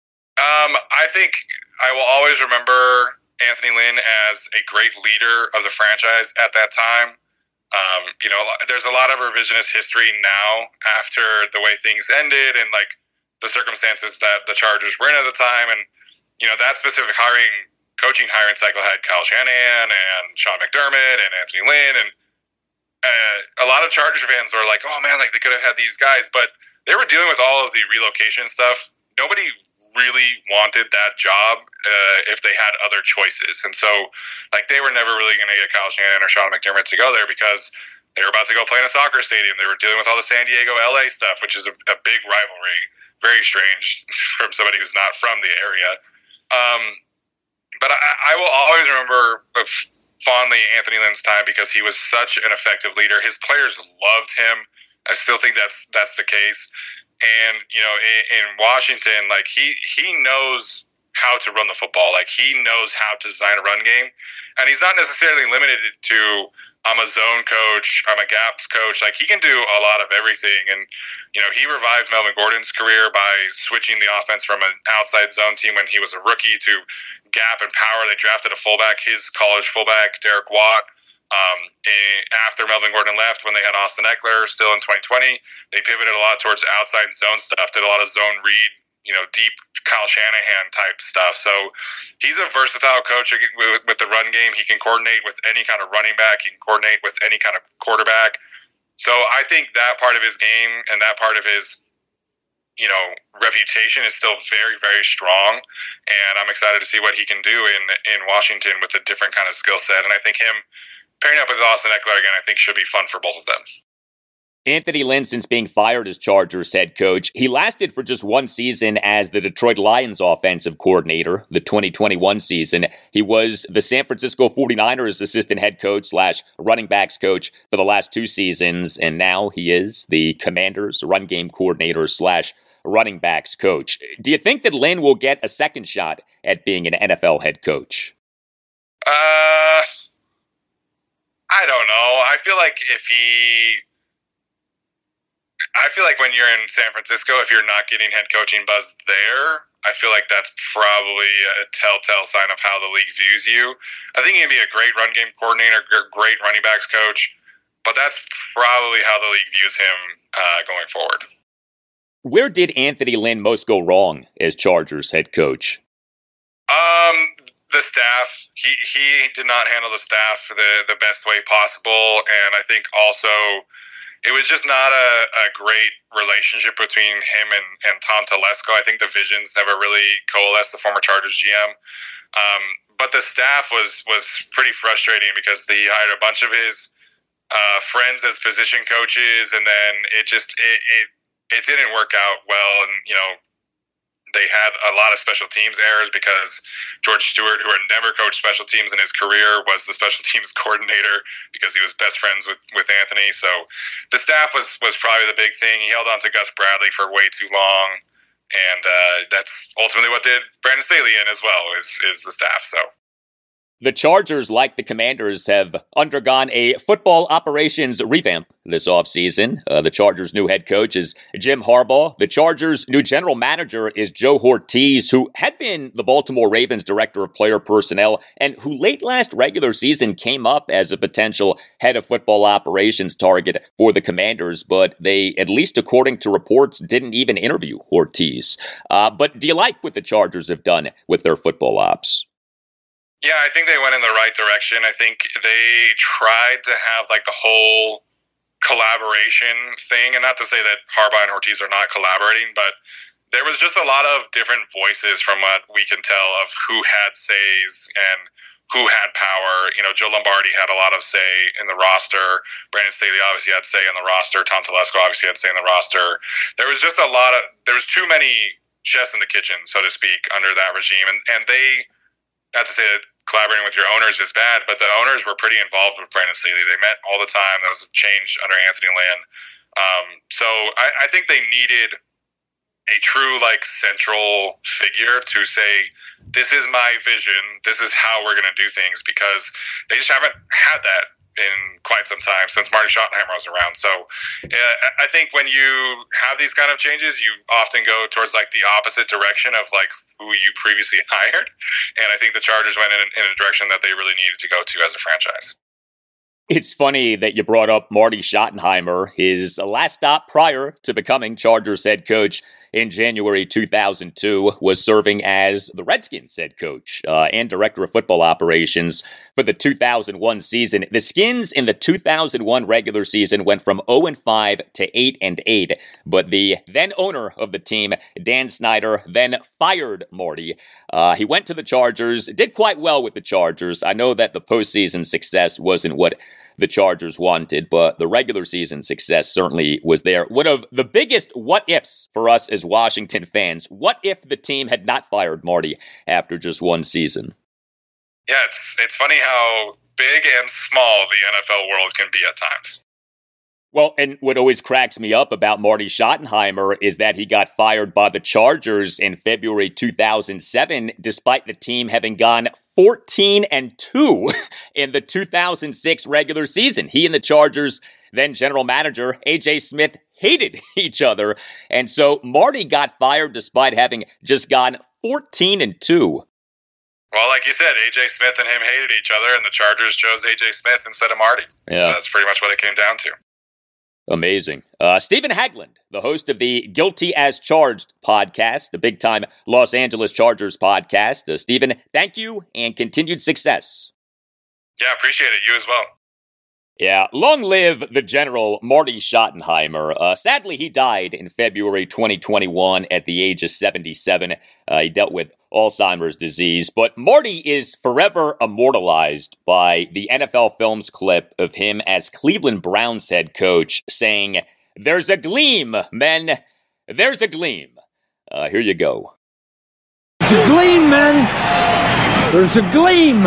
I think I will always remember Anthony Lynn as a great leader of the franchise at that time. There's a lot of revisionist history now after the way things ended and the circumstances that the Chargers were in at the time. And, that specific coaching hiring cycle had Kyle Shanahan and Sean McDermott and Anthony Lynn. And a lot of Chargers fans were like, oh man, they could have had these guys, but they were dealing with all of the relocation stuff. Nobody really wanted that job if they had other choices. And so, they were never really going to get Kyle Shanahan or Sean McDermott to go there, because they were about to go play in a soccer stadium. They were dealing with all the San Diego, LA stuff, which is a big rivalry. Very strange from somebody who's not from the area. But I will always remember fondly Anthony Lynn's time because he was such an effective leader. His players loved him. I still think that's the case. And, in Washington, like he knows how to run the football. Like he knows how to design a run game. And he's not necessarily limited to, I'm a zone coach, I'm a gaps coach. Like he can do a lot of everything. And, he revived Melvin Gordon's career by switching the offense from an outside zone team when he was a rookie to gap and power. They drafted a fullback, his college fullback, Derek Watt. After Melvin Gordon left, when they had Austin Eckler still in 2020, they pivoted a lot towards outside zone stuff, did a lot of zone read, deep Kyle Shanahan type stuff. So he's a versatile coach with the run game. He can coordinate with any kind of running back. He can coordinate with any kind of quarterback. So I think that part of his game and that part of his, reputation is still very, very strong. And I'm excited to see what he can do in Washington with a different kind of skill set. And I think him pairing up with Austin Eckler again, I think should be fun for both of them. Anthony Lynn, since being fired as Chargers head coach, he lasted for just one season as the Detroit Lions offensive coordinator, the 2021 season. He was the San Francisco 49ers assistant head coach / running backs coach for the last 2 seasons, and now he is the Commanders run game coordinator / running backs coach. Do you think that Lynn will get a second shot at being an NFL head coach? I don't know. I feel like when you're in San Francisco, if you're not getting head coaching buzz there, I feel like that's probably a telltale sign of how the league views you. I think he can be a great run game coordinator, great running backs coach, but that's probably how the league views him going forward. Where did Anthony Lynn most go wrong as Chargers head coach? The staff. He did not handle the staff the best way possible, and I think also it was just not a great relationship between him and Tom Telesco. I think the visions never really coalesced, the former Chargers GM. But the staff was pretty frustrating because he hired a bunch of his friends as position coaches, and then it didn't work out well. And, they had a lot of special teams errors because George Stewart, who had never coached special teams in his career, was the special teams coordinator because he was best friends with Anthony. So the staff was probably the big thing. He held on to Gus Bradley for way too long, and that's ultimately what did Brandon Staley in as well, is the staff. So the Chargers, like the Commanders, have undergone a football operations revamp this offseason. The Chargers' new head coach is Jim Harbaugh. The Chargers' new general manager is Joe Ortiz, who had been the Baltimore Ravens director of player personnel and who late last regular season came up as a potential head of football operations target for the Commanders, but they, at least according to reports, didn't even interview Ortiz. But do you like what the Chargers have done with their football ops? Yeah, I think they went in the right direction. I think they tried to have like the whole collaboration thing, and not to say that Harbaugh and Ortiz are not collaborating, but there was just a lot of different voices from what we can tell of who had says and who had power. Joe Lombardi had a lot of say in the roster. Brandon Staley obviously had say in the roster. Tom Telesco obviously had say in the roster. There was just there was too many chefs in the kitchen, so to speak, under that regime, and they, not to say that collaborating with your owners is bad, but the owners were pretty involved with Brandon Staley. They met all the time. That was a change under Anthony Lynn. So I think they needed a true central figure to say, this is my vision, this is how we're going to do things, because they just haven't had that in quite some time since Marty Schottenheimer was around. So I think when you have these kind of changes, you often go towards the opposite direction of who you previously hired. And I think the Chargers went in a direction that they really needed to go to as a franchise. It's funny that you brought up Marty Schottenheimer. His last stop prior to becoming Chargers head coach in January 2002 was serving as the Redskins head coach and director of football operations for the 2001 season. The Skins in the 2001 regular season went from 0-5 to 8-8, but the then owner of the team, Dan Snyder, then fired Marty. He went to the Chargers, did quite well with the Chargers. I know that the postseason success wasn't what the Chargers wanted, but the regular season success certainly was there. One of the biggest what-ifs for us as Washington fans. What if the team had not fired Marty after just one season? Yeah, it's funny how big and small the NFL world can be at times. Well, and what always cracks me up about Marty Schottenheimer is that he got fired by the Chargers in February 2007, despite the team having gone 14-2 in the 2006 regular season. He and the Chargers, then general manager A.J. Smith, hated each other. And so Marty got fired despite having just gone 14-2. Well, like you said, A.J. Smith and him hated each other, and the Chargers chose A.J. Smith instead of Marty. Yeah. So that's pretty much what it came down to. Amazing. Stephen Haglund, the host of the Guilty as Charged podcast, the big-time Los Angeles Chargers podcast. Stephen, thank you and continued success. Yeah, appreciate it. You as well. Yeah, long live the General Marty Schottenheimer. Sadly, he died in February 2021 at the age of 77. He dealt with Alzheimer's disease, but Marty is forever immortalized by the NFL Films clip of him as Cleveland Browns head coach saying, "There's a gleam, men. There's a gleam." Here you go. There's a gleam, men. There's a gleam.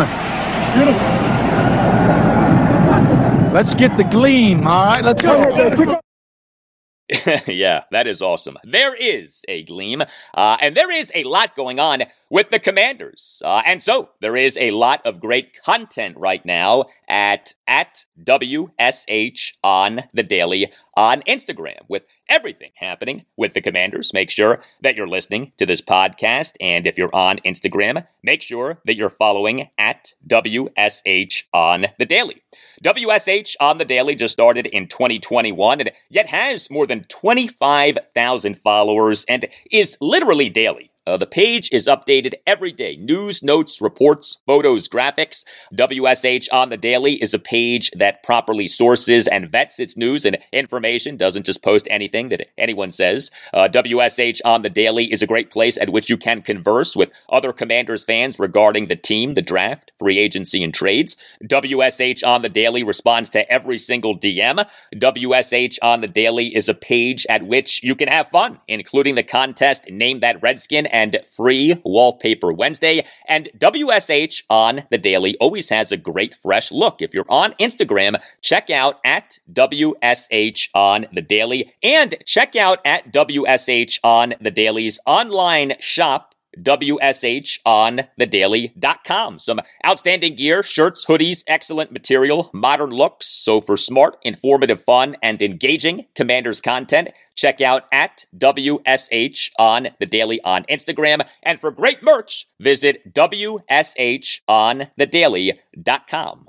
Let's get the gleam, all right? Let's go. Yeah, that is awesome. There is a gleam, and there is a lot going on with the Commanders. And so there is a lot of great content right now at WSH on the Daily on Instagram with everything happening with the Commanders. Make sure that you're listening to this podcast. And if you're on Instagram, make sure that you're following at WSH on the Daily. WSH on the Daily just started in 2021 and yet has more than 25,000 followers and is literally daily. The page is updated every day. News, notes, reports, photos, graphics. WSH on the Daily is a page that properly sources and vets its news and information, doesn't just post anything that anyone says. WSH on the Daily is a great place at which you can converse with other Commanders fans regarding the team, the draft, free agency, and trades. WSH on the Daily responds to every single DM. WSH on the Daily is a page at which you can have fun, including the contest Name That Redskin and free Wallpaper Wednesday. And WSH on the Daily always has a great fresh look. If you're on Instagram, check out at WSH on the Daily and check out at WSH on the Daily's online shop, WSHonthedaily.com. Some outstanding gear, shirts, hoodies, excellent material, modern looks. So for smart, informative, fun, and engaging Commanders content, check out at WSH on the Daily on Instagram. And for great merch, visit WSHonthedaily.com.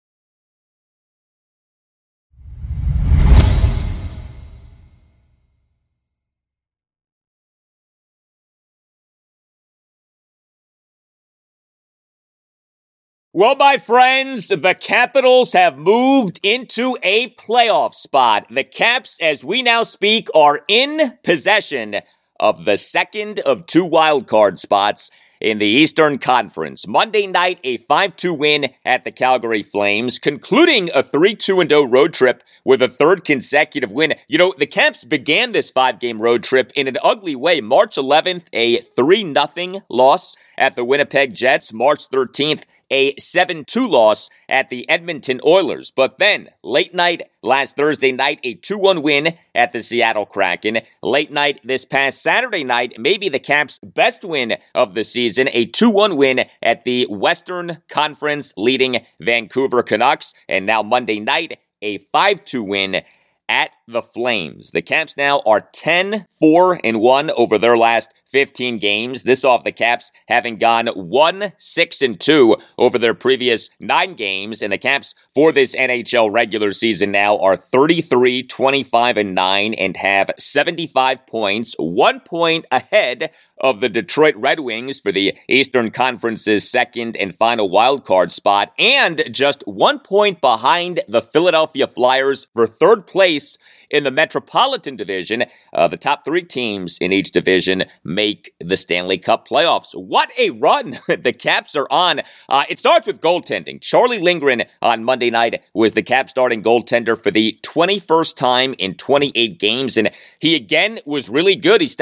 Well, my friends, the Capitals have moved into a playoff spot. The Caps, as we now speak, are in possession of the second of two wildcard spots in the Eastern Conference. Monday night, a 5-2 win at the Calgary Flames, concluding a 3-2-0 road trip with a third consecutive win. You know, the Caps began this 5-game road trip in an ugly way. March 11th, a 3-0 loss at the Winnipeg Jets. March 13th, a 7-2 loss at the Edmonton Oilers. But then, late night last Thursday night, a 2-1 win at the Seattle Kraken. Late night this past Saturday night, maybe the Caps' best win of the season, a 2-1 win at the Western Conference leading Vancouver Canucks. And now Monday night, a 5-2 win at the Flames. The Caps now are 10-4-1 over their last 15 games. This off the Caps having gone 1-6-2 over their previous 9 games. And the Caps for this NHL regular season now are 33-25-9 and have 75 points, 1 point ahead of the Detroit Red Wings for the Eastern Conference's second and final wildcard spot, and just 1 point behind the Philadelphia Flyers for third place in the Metropolitan Division. The top 3 teams in each division make the Stanley Cup playoffs. What a run the Caps are on. It starts with goaltending. Charlie Lindgren on Monday night was the Caps starting goaltender for the 21st time in 28 games, and he again was really good. He stopped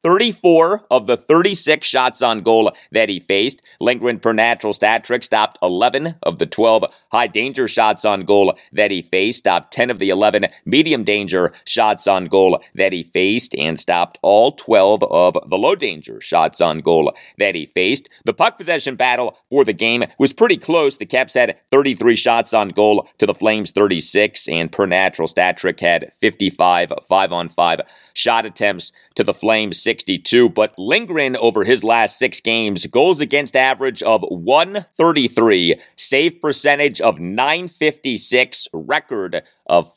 34 of the 36 shots on goal that he faced. Lindgren, per natural stat trick, stopped 11 of the 12 high danger shots on goal that he faced, stopped 10 of the 11 medium danger shots on goal that he faced, and stopped all 12 of the low danger shots on goal that he faced. The puck possession battle for the game was pretty close. The Caps had 33 shots on goal to the Flames 36, and per natural stat trick had 55 5-on-5 shot attempts to the Flames 62. But Lindgren, over his last 6 games, goals against average of 133, save percentage of .956, record of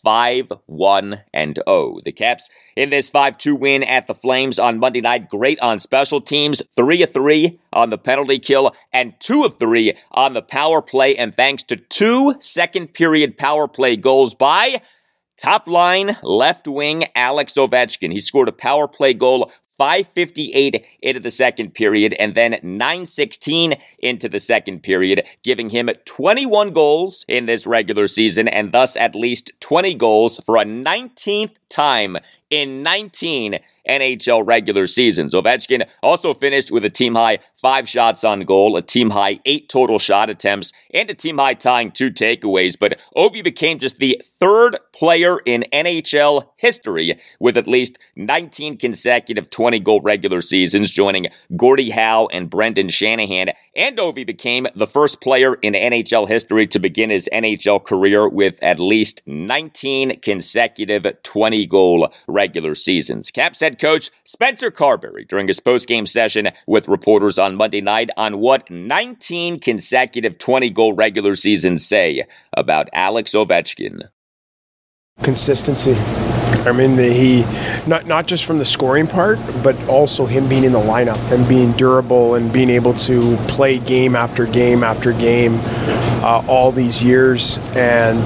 5-1-0. The Caps in this 5-2 win at the Flames on Monday night, great on special teams, 3 of 3 on the penalty kill, and 2 of 3 on the power play, and thanks to 2 second-period power play goals by top-line left wing Alex Ovechkin. He scored a power play goal 5:58 into the second period, and then 9:16 into the second period, giving him 21 goals in this regular season, and thus at least 20 goals for a 19th time in 19 NHL regular seasons. Ovechkin also finished with a team-high 5 shots on goal, a team-high 8 total shot attempts, and a team-high tying 2 takeaways. But Ovi became just the 3rd player in NHL history with at least 19 consecutive 20-goal regular seasons, joining Gordie Howe and Brendan Shanahan. And Ovi became the first player in NHL history to begin his NHL career with at least 19 consecutive 20-goal regular seasons. Caps head coach Spencer Carberry during his post-game session with reporters on Monday night on what 19 consecutive 20-goal regular seasons say about Alex Ovechkin. Consistency. I mean, he not just from the scoring part, but also him being in the lineup and being durable and being able to play game after game after game all these years. And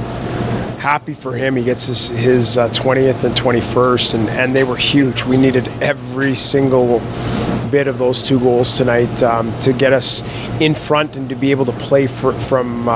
happy for him. He gets his 20th and 21st, and they were huge. We needed every single bit of those 2 goals tonight to get us in front and to be able to play from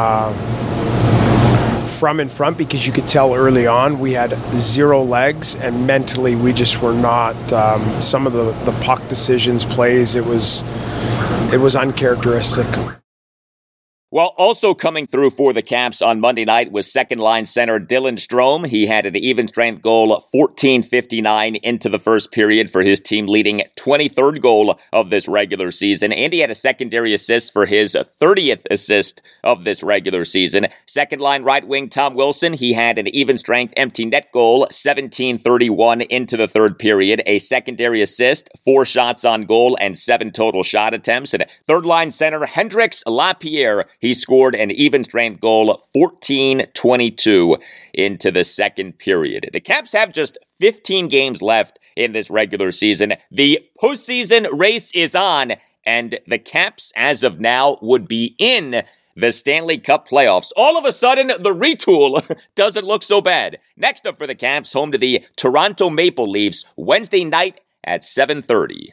in front, because you could tell early on we had 0 legs, and mentally we just were not. Some of the puck decisions, plays, it was uncharacteristic. Well, also coming through for the Caps on Monday night was second-line center Dylan Strome. He had an even-strength goal, 14:59 into the first period for his team-leading 23rd goal of this regular season, and he had a secondary assist for his 30th assist of this regular season. Second-line right wing Tom Wilson, he had an even-strength empty net goal, 17:31 into the third period, a secondary assist, 4 shots on goal, and 7 total shot attempts. And third-line center Hendrix Lapierre, he scored an even-strength goal, 14:22 into the second period. The Caps have just 15 games left in this regular season. The postseason race is on, and the Caps, as of now, would be in the Stanley Cup playoffs. All of a sudden, the retool doesn't look so bad. Next up for the Caps, home to the Toronto Maple Leafs, Wednesday night at 7:30.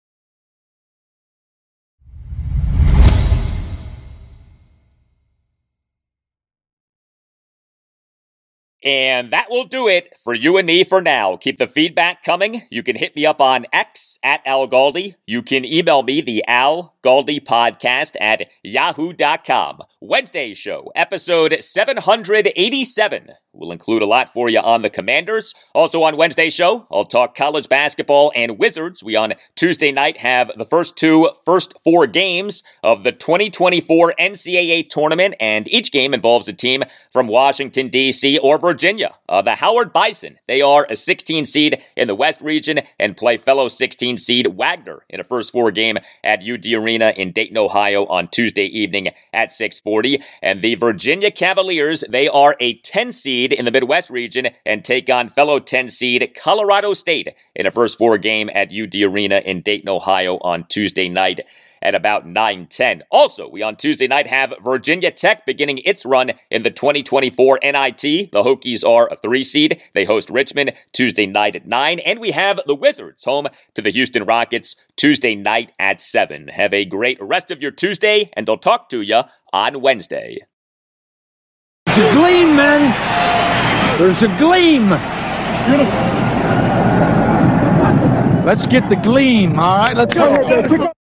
And that will do it for you and me for now. Keep the feedback coming. You can hit me up on X at Al Galdi. You can email me, the Al Galdi podcast at yahoo.com. Wednesday's show, episode 787. We'll include a lot for you on the Commanders. Also on Wednesday's show, I'll talk college basketball and Wizards. We on Tuesday night have the first 4 games of the 2024 NCAA tournament, and each game involves a team from Washington, D.C. or Virginia. The Howard Bison, they are a 16 seed in the West region and play fellow 16 seed Wagner in a first 4 game at UD Arena in Dayton, Ohio on Tuesday evening at 6:40. And the Virginia Cavaliers, they are a 10 seed in the Midwest region and take on fellow 10 seed Colorado State in a first 4 game at UD Arena in Dayton, Ohio on Tuesday night at about 9:10. Also, we on Tuesday night have Virginia Tech beginning its run in the 2024 NIT. The Hokies are a 3 seed. They host Richmond Tuesday night at 9. And we have the Wizards home to the Houston Rockets Tuesday night at 7. Have a great rest of your Tuesday, and I'll talk to you on Wednesday. There's a gleam, man. There's a gleam. Let's get the gleam, all right? Let's go.